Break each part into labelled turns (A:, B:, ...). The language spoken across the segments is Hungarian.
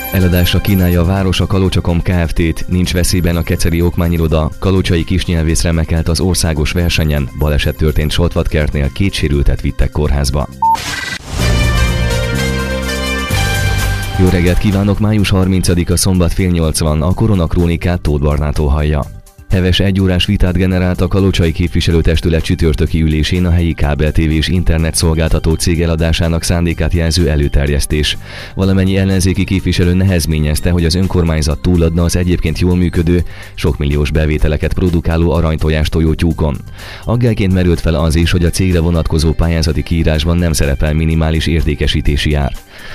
A: Eladásra kínálja a város a Kalocsa.com Kft-t, nincs veszélyben a keceli okmányiroda, kalocsai kisnyelvész remekelt az országos versenyen, baleset történt Soltvatkertnél, 2 sérültet vittek kórházba. Jó reggelt kívánok, május 30-a szombat 7:30 van, a Koronakrónikát Tóth Barnától hallja. Heves egyórás vitát generált a kalocsai képviselőtestület csütörtöki ülésén a helyi kábel-tévés internet szolgáltató cég eladásának szándékát jelző előterjesztés. Valamennyi ellenzéki képviselő nehezményezte, hogy az önkormányzat túladna az egyébként jól működő, sok milliós bevételeket produkáló aranytojás tojótyúkon. Aggályként merült fel az is, hogy a cégre vonatkozó pályázati kiírásban nem szerepel minimális értékesítési ár.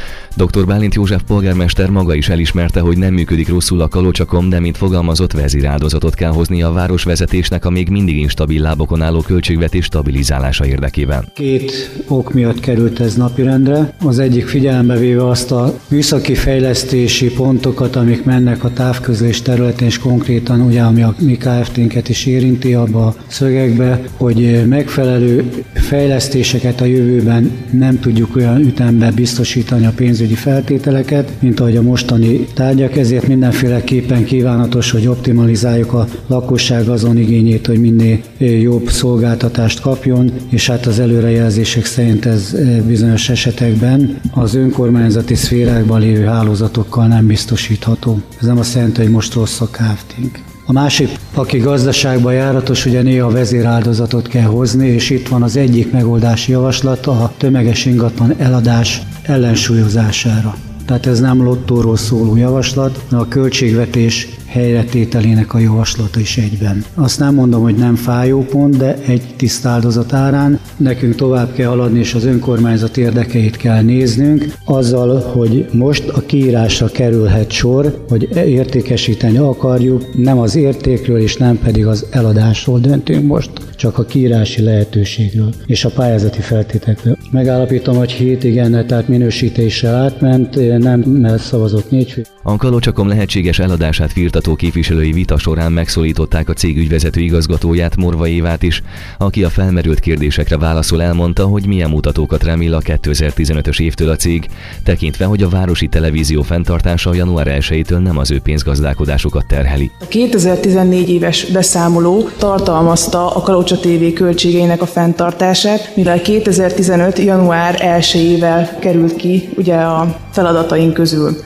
A: Dr. Bálint József polgármester maga is elismerte, hogy nem működik rosszul a Kalocsa.com, de mint fogalmazott, vezéráldozatot kell hozni a városvezetésnek a még mindig instabil lábokon álló költségvetés stabilizálása érdekében.
B: 2 ok miatt került ez napirendre. Az egyik, figyelembe véve azt a műszaki fejlesztési pontokat, amik mennek a távközlés területén, és konkrétan ugye, ami a mi Kft-nket is érinti abba a szögekbe, hogy megfelelő fejlesztéseket a jövőben nem tudjuk olyan ütemben biztosítani a pénzügyi feltételeket, mint ahogy a mostani tárgyak, ezért mindenféleképpen kívánatos, hogy optimalizáljuk a lakosság azon igényét, hogy minél jobb szolgáltatást kapjon, és hát az előrejelzések szerint ez bizonyos esetekben az önkormányzati szférákban lévő hálózatokkal nem biztosítható. Ez nem azt jelenti, hogy most rossz a Kft-nk. A másik, aki gazdaságban járatos, ugye néha vezéráldozatot kell hozni, és itt van az egyik megoldási javaslat a tömeges ingatlan eladás ellensúlyozására. Tehát ez nem lottóról szóló javaslat, de a költségvetés helyretételének a javaslata is egyben. Azt nem mondom, hogy nem fájó pont, de egy tiszta áldozat árán nekünk tovább kell haladni, és az önkormányzat érdekeit kell néznünk, azzal, hogy most a kiírásra kerülhet sor, hogy értékesíteni akarjuk, nem az értékről és nem pedig az eladásról döntünk most, csak a kiírási lehetőségről és a pályázati feltételekről. Megállapítom, hogy 7 igennel, tehát minősítéssel átment, nem szavazott 4 fő.
A: A Kalocsa.com lehetséges eladását firtató képviselői vita során megszólították a cég ügyvezető igazgatóját, Morva Évát is, aki a felmerült kérdésekre válaszol elmondta, hogy milyen mutatókat remél a 2015-ös évtől a cég, tekintve, hogy a városi televízió fenntartása január 1-től nem az ő pénzgazdálkodásukat terheli.
C: A 2014 éves beszámoló tartalmazta a Kalocsa TV költségeinek a fenntartását, mivel 2015. január 1-ével került ki ugye a feladataink közül.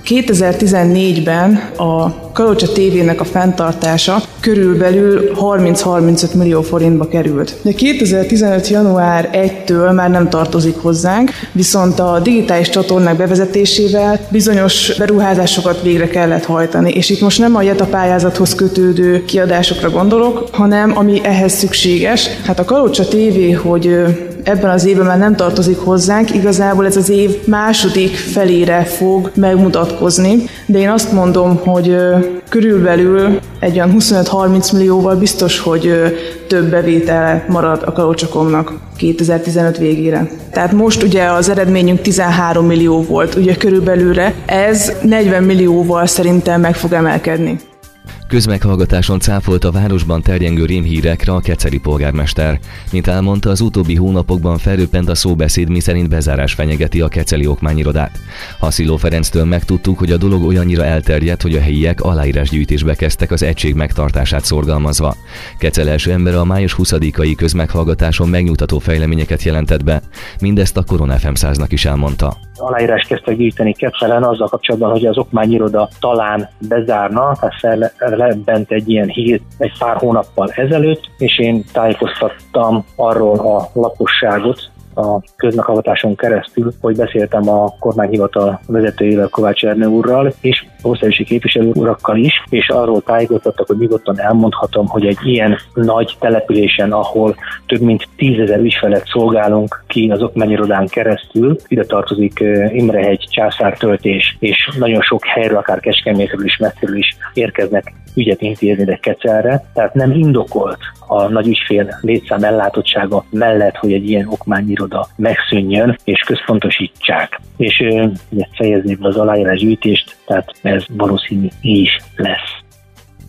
C: 2014-ben a Kalocsa TV-nek a fenntartása körülbelül 30-35 millió forintba került. De 2015. január 1-től már nem tartozik hozzánk, viszont a digitális csatornák bevezetésével bizonyos beruházásokat végre kellett hajtani, és itt most nem a JETA pályázathoz kötődő kiadásokra gondolok, hanem ami ehhez szükséges. Hát a Kalocsa TV, hogy ebben az évben már nem tartozik hozzánk, igazából ez az év második felére fog megmutatkozni, de én azt mondom, hogy körülbelül egy olyan 25-30 millióval biztos, hogy több bevétele marad a Kalocsa.com-nak 2015 végére. Tehát most ugye az eredményünk 13 millió volt, ugye körülbelülre, ez 40 millióval szerintem meg fog emelkedni.
A: Közmeghallgatáson cáfolt a városban terjengő rémhírekre a keceli polgármester. Mint elmondta, az utóbbi hónapokban felröppent a szóbeszéd, miszerint bezárás fenyegeti a keceli okmányirodát. Hasziló Ferenctől megtudtuk, hogy a dolog olyannyira elterjedt, hogy a helyiek aláírásgyűjtésbe kezdtek az egység megtartását szorgalmazva. Kecel első embere a május 20-ai közmeghallgatáson megnyugtató fejleményeket jelentett be. Mindezt a Korona FM 100-nak is elmondta.
D: Aláírást kezdtek gyűjteni Kecelen azzal kapcsolatban, hogy az okmányiroda talán bezárna, tehát felbent egy ilyen hír egy pár hónappal ezelőtt, és én tájékoztattam arról a lakosságot a közmeghallgatáson keresztül, hogy beszéltem a kormányhivatal vezetőjével, Kovács Ernő úrral, és országosi képviselő urakkal is, és arról tájékoztattak, hogy nyugodtan elmondhatom, hogy egy ilyen nagy településen, ahol több mint 10 000 ügyfelet szolgálunk ki az okmányirodán keresztül, ide tartozik Imrehegy, Császártöltés, és nagyon sok helyről, akár Kecskemétről is, messziről is érkeznek ügyet intézni ide Kecelre, tehát nem indokolt a nagy ügyfél létszám ellátottsága mellett, hogy egy ilyen okmányiroda megszűnjön és központosítsák. És ezt fejezni be az aláírásgyűjtést, tehát ez valószínű is lesz.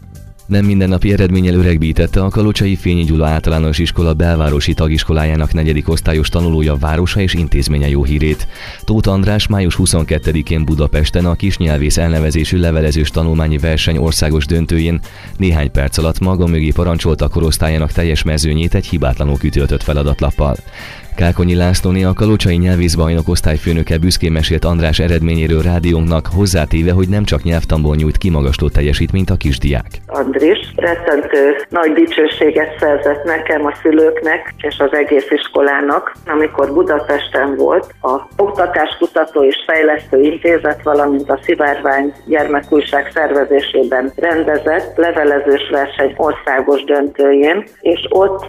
A: Nem mindennapi eredménnyel öregbítette a Kalocsai Fényi Gyula Általános Iskola belvárosi tagiskolájának 4. osztályos tanulója városa és intézménye jó hírét. Tóth András május 22-én Budapesten a kisnyelvész elnevezésű levelezős tanulmányi verseny országos döntőjén néhány perc alatt maga mögé parancsolta a korosztályának teljes mezőnyét egy hibátlanul kitöltött feladatlappal. Kákonyi Lászlóné, a kalocsai nyelvészbajnok osztályfőnöke büszkén mesélt András eredményéről rádiónknak, hozzátéve, hogy nem csak nyelvtanból nyújt kimagasló teljesítményt a kisdiák.
E: Andris rettentő nagy dicsőséget szerzett nekem, a szülőknek és az egész iskolának, amikor Budapesten volt a Oktatáskutató és Fejlesztő Intézet, valamint a Szivárvány gyermekújság szervezésében rendezett levelezős verseny országos döntőjén, és ott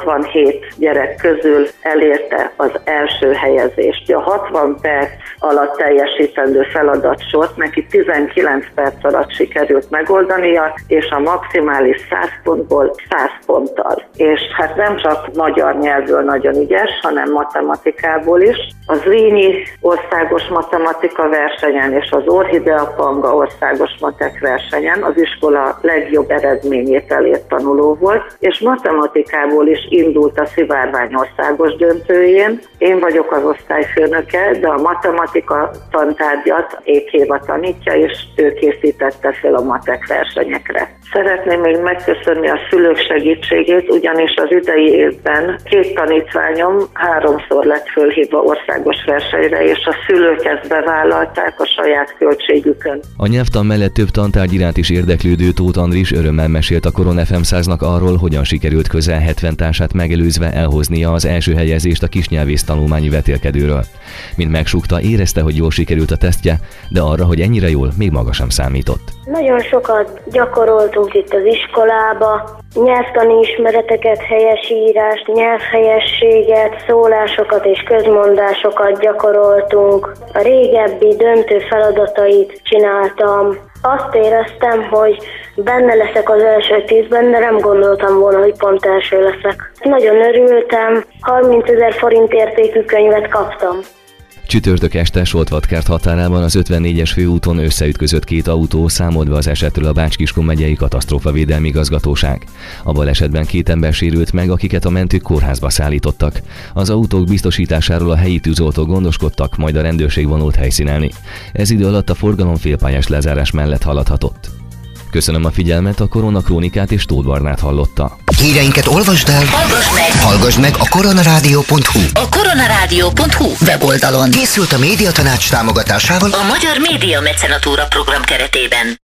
E: 67 gyerek közül elérte az első helyezést. A 60 perc alatt teljesítendő feladatsort neki 19 perc alatt sikerült megoldania, és a maximális 100 pontból 100 ponttal. És hát nem csak magyar nyelvből nagyon ügyes, hanem matematikából is. A Zrínyi országos matematika versenyen és az Orhidea Panga országos matek versenyen az iskola legjobb eredményét elért tanuló volt, és matematikából is indult a Szivárvány országos döntőjén. Én vagyok az osztályfőnöke, de a matematika tantárgyat Ékéva tanítja, és ő készítette fel a matek versenyekre. Szeretném még megköszönni a szülők segítségét, ugyanis az idei évben 2 tanítványom 3-szor lett fölhívva országos versenyre, és a szülők ezt bevállalták a saját költségükön.
A: A nyelvtan mellett több tantárgy iránt is érdeklődő Tóth Andris örömmel mesélt a Koron FM 100-nak arról, hogyan sikerült közel 70 társát megelőzve elhoznia az első helyezést a kisnyelvész tanulmányi vetélkedőről. Mint megsúgta, érezte, hogy jól sikerült a tesztje, de arra, hogy ennyire jól, még maga sem számított.
F: Nagyon sokat gyakoroltunk itt az iskolába, nyelvtani ismereteket, helyesírást, nyelvhelyességet, szólásokat és közmondásokat gyakoroltunk. A régebbi döntő feladatait csináltam. Azt éreztem, hogy benne leszek az első 10-ben, de nem gondoltam volna, hogy pont első leszek. Nagyon örültem, 30 000 forint értékű könyvet kaptam.
A: Csütörtök este Soltvatkert határában az 54-es főúton összeütközött 2 autó, számolt be az esetről a Bács-Kiskun megyei katasztrófavédelmi igazgatóság. A balesetben 2 ember sérült meg, akiket a mentők kórházba szállítottak. Az autók biztosításáról a helyi tűzoltók gondoskodtak, majd a rendőrség vonult helyszínelni. Ez idő alatt a forgalom félpályás lezárás mellett haladhatott. Köszönöm a figyelmet, a Koronakrónikát és Tóth Barnát hallotta.
G: Híreinket olvasd el, hallgass meg a koronarádió.hu.
H: A koronarádió.hu weboldalon.
G: Készült a Médiatanács támogatásával
H: a Magyar Média Mecenatúra program keretében.